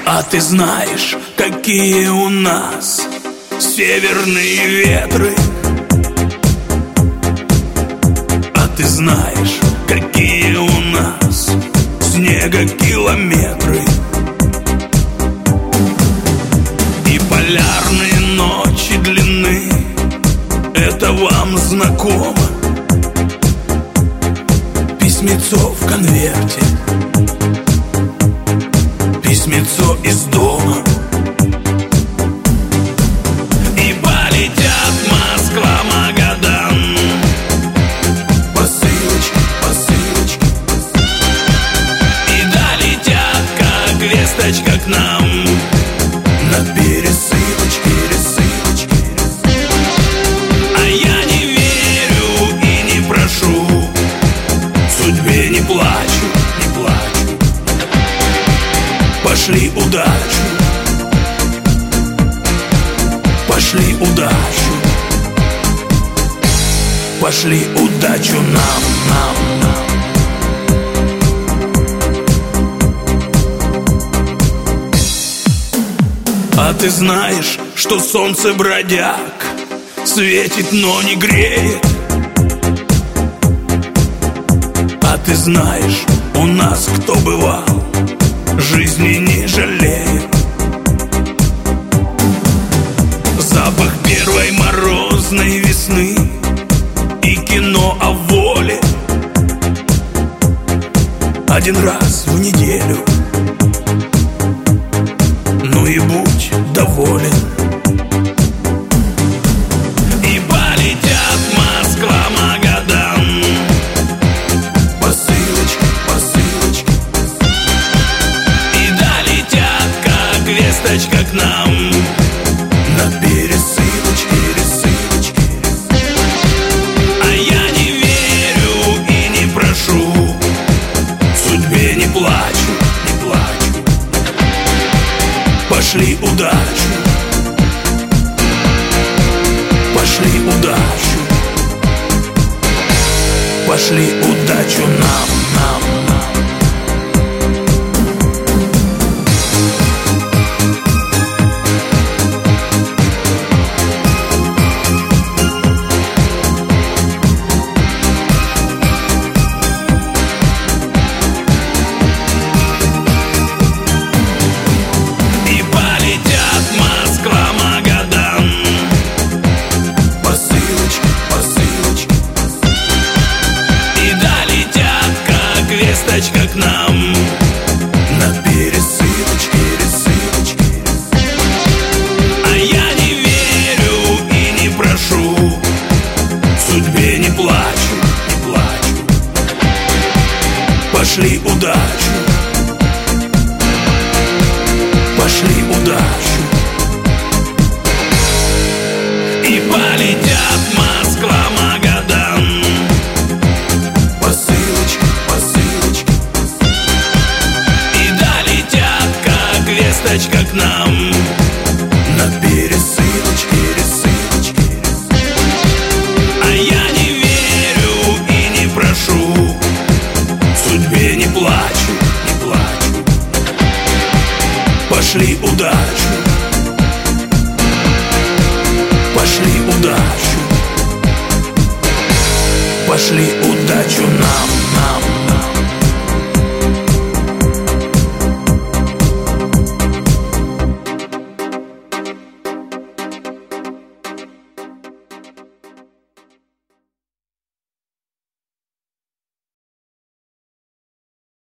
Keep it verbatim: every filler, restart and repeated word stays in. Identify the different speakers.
Speaker 1: А ты знаешь, какие у нас северные ветры? А ты знаешь, какие у нас снегокилометры? И полярные ночи длинны, это вам знакомо? Письмецо в конверте, письмецо из дома. И полетят Москва, Магадан, посылочки, посылочки. И долетят, как весточка к нам, на пересылочке, пересылочке. А я не верю и не прошу, судьбе не плачу, не плачу. Пошли удачу, пошли удачу, пошли удачу нам, нам, нам. А ты знаешь, что солнце бродяг светит, но не греет? А ты знаешь, у нас кто бывал, жизни не жалеет. Запах первой морозной весны и кино о воле. Один раз в неделю, ну и будь доволен. И полетят Москва, Магадан, посылочки, посылочки. И долетят, как весточка к нам, на пересылочке, пересылочке. А я не верю и не прошу, судьбе не плачу, не плачу. Пошли удачу, пошли удачу, пошли удачу нам, нам, нам. Весточка к нам, на пересылочке, пересылочке. А я не верю и не прошу, судьбе не плачу, не плачу. Пошли удачу, пошли удачу. И полетят Москва, Магадан, посылочки, посылочки. И долетят, как весточка к нам, на пересылочке, пересылочке. А я не верю и не прошу, судьбе не плачу, не плачу. Пошли удачу, пошли удачу, пошли удачу нам, нам.